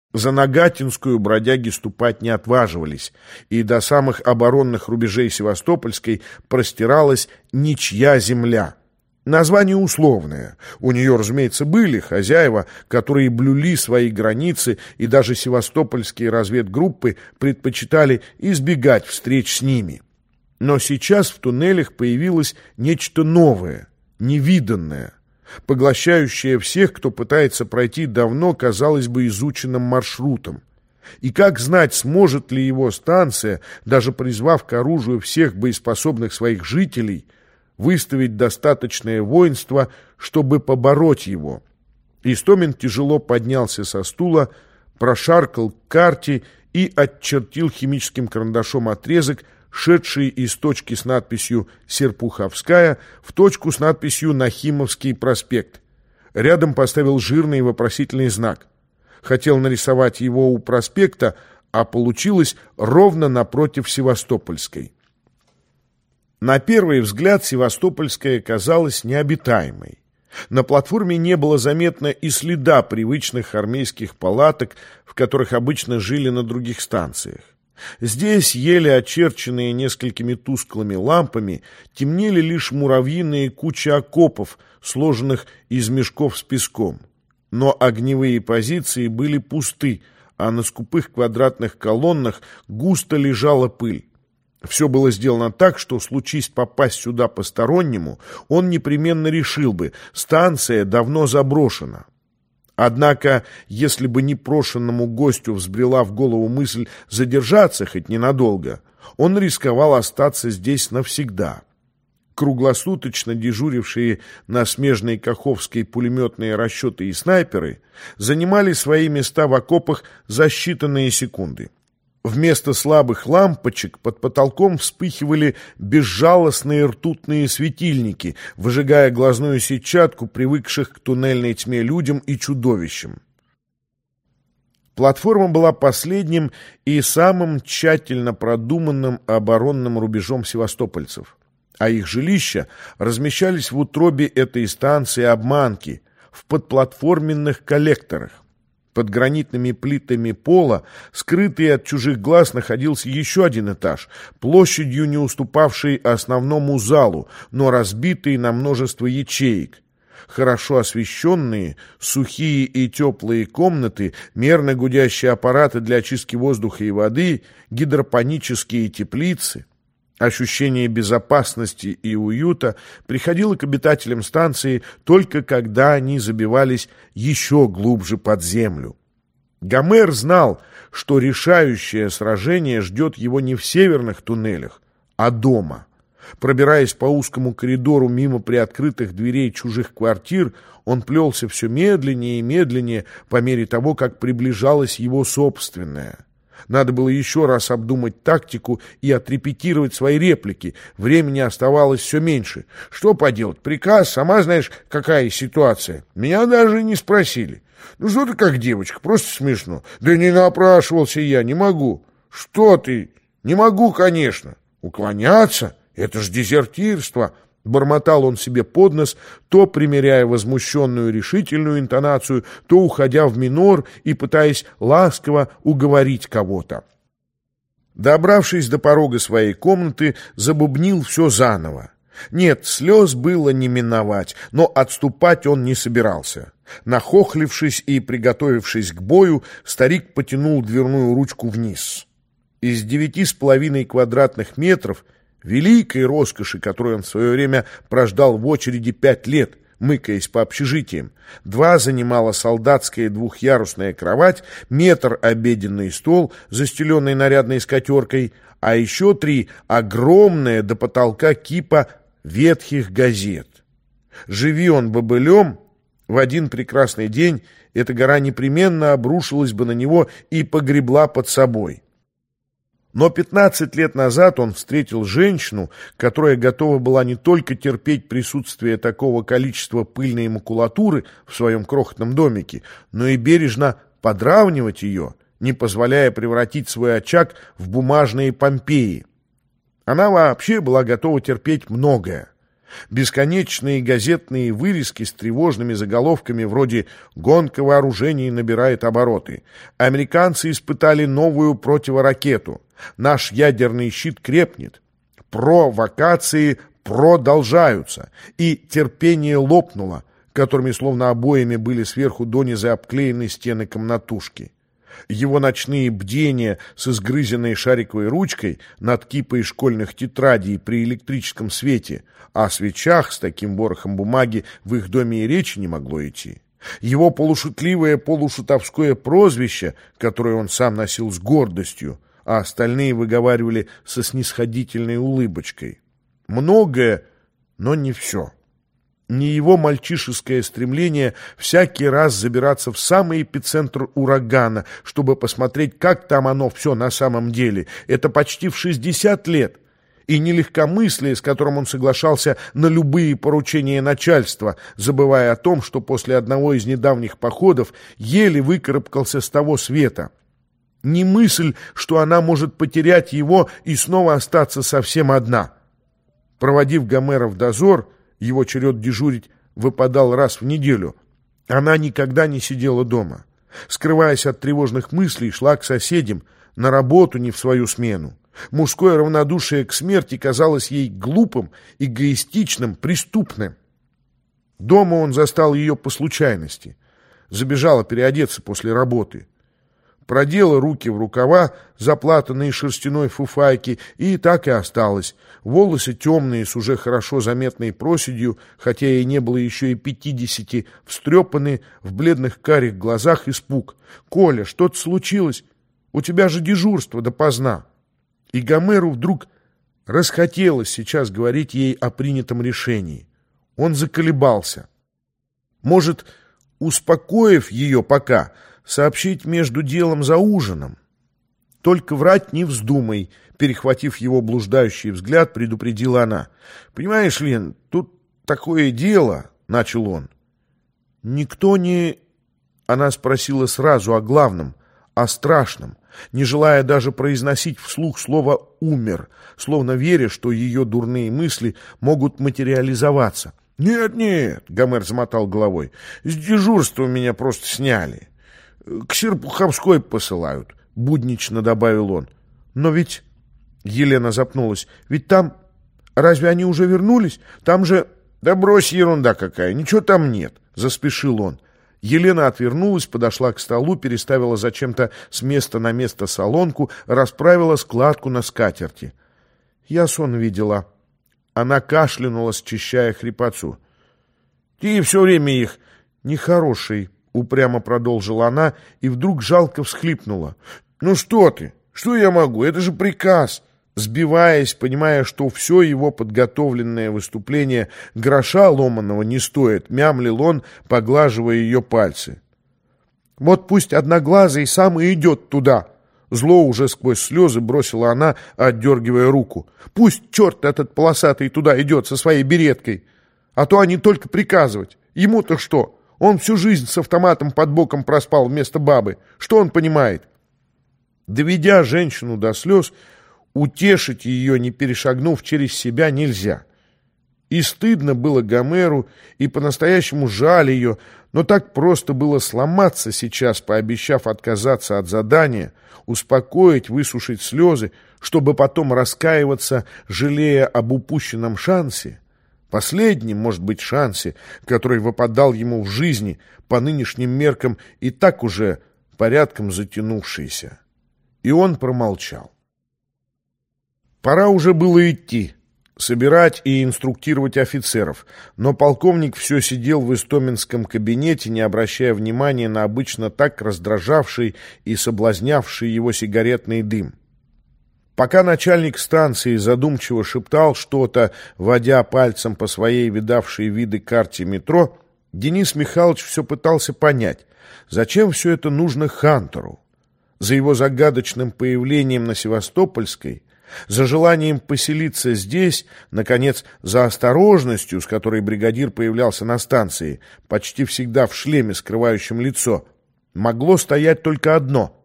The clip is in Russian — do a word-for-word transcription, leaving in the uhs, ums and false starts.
За Нагатинскую бродяги ступать не отваживались, и до самых оборонных рубежей Севастопольской простиралась ничья земля. Название условное. У нее, разумеется, были хозяева, которые блюли свои границы, и даже севастопольские разведгруппы предпочитали избегать встреч с ними. Но сейчас в туннелях появилось нечто новое, невиданное, поглощающее всех, кто пытается пройти давно, казалось бы, изученным маршрутом. И как знать, сможет ли его станция, даже призвав к оружию всех боеспособных своих жителей, выставить достаточное воинство, чтобы побороть его. Истомин тяжело поднялся со стула, прошаркал к карте и отчертил химическим карандашом отрезок, шедший из точки с надписью «Серпуховская» в точку с надписью «Нахимовский проспект». Рядом поставил жирный вопросительный знак. Хотел нарисовать его у проспекта, а получилось ровно напротив Севастопольской. На первый взгляд Севастопольская казалась необитаемой. На платформе не было заметно и следа привычных армейских палаток, в которых обычно жили на других станциях. Здесь, еле очерченные несколькими тусклыми лампами, темнели лишь муравьиные кучи окопов, сложенных из мешков с песком. Но огневые позиции были пусты, а на скупых квадратных колоннах густо лежала пыль. Все было сделано так, что, случись попасть сюда постороннему, он непременно решил бы: станция давно заброшена. Однако, если бы непрошенному гостю взбрела в голову мысль задержаться хоть ненадолго, он рисковал остаться здесь навсегда. Круглосуточно дежурившие на смежной Каховской пулеметные расчеты и снайперы занимали свои места в окопах за считанные секунды. Вместо слабых лампочек под потолком вспыхивали безжалостные ртутные светильники, выжигая глазную сетчатку привыкших к туннельной тьме людям и чудовищам. Платформа была последним и самым тщательно продуманным оборонным рубежом севастопольцев, а их жилища размещались в утробе этой станции обманки, в подплатформенных коллекторах. Под гранитными плитами пола, скрытый от чужих глаз, находился еще один этаж, площадью не уступавший основному залу, но разбитый на множество ячеек. Хорошо освещенные, сухие и теплые комнаты, мерно гудящие аппараты для очистки воздуха и воды, гидропонические теплицы. Ощущение безопасности и уюта приходило к обитателям станции только когда они забивались еще глубже под землю. Гомер знал, что решающее сражение ждет его не в северных туннелях, а дома. Пробираясь по узкому коридору мимо приоткрытых дверей чужих квартир, он плелся все медленнее и медленнее по мере того, как приближалась его собственная. Надо было еще раз обдумать тактику и отрепетировать свои реплики. Времени оставалось все меньше. Что поделать? Приказ, сама знаешь, какая ситуация. Меня даже не спросили. Ну что ты как девочка, просто смешно. Да не напрашивался я, не могу. Что ты? Не могу, конечно. Уклоняться? Это ж дезертирство. Бормотал он себе под нос, то примеряя возмущенную решительную интонацию, то уходя в минор и пытаясь ласково уговорить кого-то. Добравшись до порога своей комнаты, забубнил все заново. Нет, слез было не миновать, но отступать он не собирался. Нахохлившись и приготовившись к бою, старик потянул дверную ручку вниз. Из девяти с половиной квадратных метров, великой роскоши, которую он в свое время прождал в очереди пять лет, мыкаясь по общежитиям, два занимала солдатская двухъярусная кровать, метр обеденный стол, застеленный нарядной скатеркой, а еще три огромная до потолка кипа ветхих газет. Живи он бобылем, в один прекрасный день эта гора непременно обрушилась бы на него и погребла под собой. Но пятнадцать лет назад он встретил женщину, которая готова была не только терпеть присутствие такого количества пыльной макулатуры в своем крохотном домике, но и бережно подравнивать ее, не позволяя превратить свой очаг в бумажные Помпеи. Она вообще была готова терпеть многое. Бесконечные газетные вырезки с тревожными заголовками вроде «Гонка вооружений набирает обороты», «Американцы испытали новую противоракету», «Наш ядерный щит крепнет», «Провокации продолжаются» и «Терпение лопнуло», которыми словно обоями были сверху донизу обклеены стены комнатушки. Его ночные бдения с изгрызенной шариковой ручкой над кипой школьных тетрадей при электрическом свете, о свечах с таким ворохом бумаги в их доме и речи не могло идти. Его полушутливое, полушутовское прозвище, которое он сам носил с гордостью, а остальные выговаривали со снисходительной улыбочкой. Многое, но не все. Не его мальчишеское стремление всякий раз забираться в самый эпицентр урагана, чтобы посмотреть, как там оно все на самом деле. Это почти в шестьдесят лет. И не легкомыслие, с которым он соглашался на любые поручения начальства, забывая о том, что после одного из недавних походов еле выкарабкался с того света. Не мысль, что она может потерять его и снова остаться совсем одна. Проводив Гомера в дозор, его черед дежурить выпадал раз в неделю, она никогда не сидела дома. Скрываясь от тревожных мыслей, шла к соседям, на работу не в свою смену. Мужское равнодушие к смерти казалось ей глупым, эгоистичным, преступным. Дома он застал ее по случайности. Забежала переодеться после работы. Продела руки в рукава, заплатанные шерстяной фуфайки, и так и осталась. Волосы темные, с уже хорошо заметной проседью, хотя ей не было еще и пятидесяти, встрепаны, в бледных карих глазах испуг. «Коля, что-то случилось? У тебя же дежурство допоздна». И Гомеру вдруг расхотелось сейчас говорить ей о принятом решении. Он заколебался. Может, успокоив ее пока, сообщить между делом за ужином? «Только врать не вздумай», — перехватив его блуждающий взгляд, предупредила она. «Понимаешь, Лен, тут такое дело», — начал он. «Никто не...» Она спросила сразу о главном, о страшном, не желая даже произносить вслух слово «умер», словно веря, что ее дурные мысли могут материализоваться. «Нет, нет», — Гомер замотал головой, — «с дежурства меня просто сняли. К Серпуховской посылают», — буднично добавил он. «Но ведь...» — Елена запнулась. «Ведь там... Разве они уже вернулись? Там же...» «Да брось, ерунда какая, ничего там нет», — заспешил он. Елена отвернулась, подошла к столу, переставила зачем-то с места на место солонку, расправила складку на скатерти. «Я сон видела». Она кашлянула, счищая хрипотцу. «Ты все время их...» «Нехороший», — упрямо продолжила она и вдруг жалко всхлипнула. «Ну что ты? Что я могу? Это же приказ!» Сбиваясь, понимая, что все его подготовленное выступление гроша ломаного не стоит, мямлил он, поглаживая ее пальцы. «Вот пусть Одноглазый сам и идет туда!» Зло уже сквозь слезы бросила она, отдергивая руку. «Пусть черт этот полосатый туда идет со своей береткой! А то они только приказывать! Ему-то что? Он всю жизнь с автоматом под боком проспал вместо бабы. Что он понимает?» Доведя женщину до слез, утешить ее, не перешагнув через себя, нельзя. И стыдно было Гомеру, и по-настоящему жаль ее, но так просто было сломаться сейчас, пообещав отказаться от задания, успокоить, высушить слезы, чтобы потом раскаиваться, жалея об упущенном шансе, последнем, может быть, шансе, который выпадал ему в жизни, по нынешним меркам и так уже порядком затянувшийся. И он промолчал. Пора уже было идти, собирать и инструктировать офицеров, но полковник все сидел в истоминском кабинете, не обращая внимания на обычно так раздражавший и соблазнявший его сигаретный дым. Пока начальник станции задумчиво шептал что-то, водя пальцем по своей видавшей виды карте метро, Денис Михайлович все пытался понять, зачем все это нужно Хантеру. За его загадочным появлением на Севастопольской, за желанием поселиться здесь, наконец, за осторожностью, с которой бригадир появлялся на станции, почти всегда в шлеме, скрывающем лицо, могло стоять только одно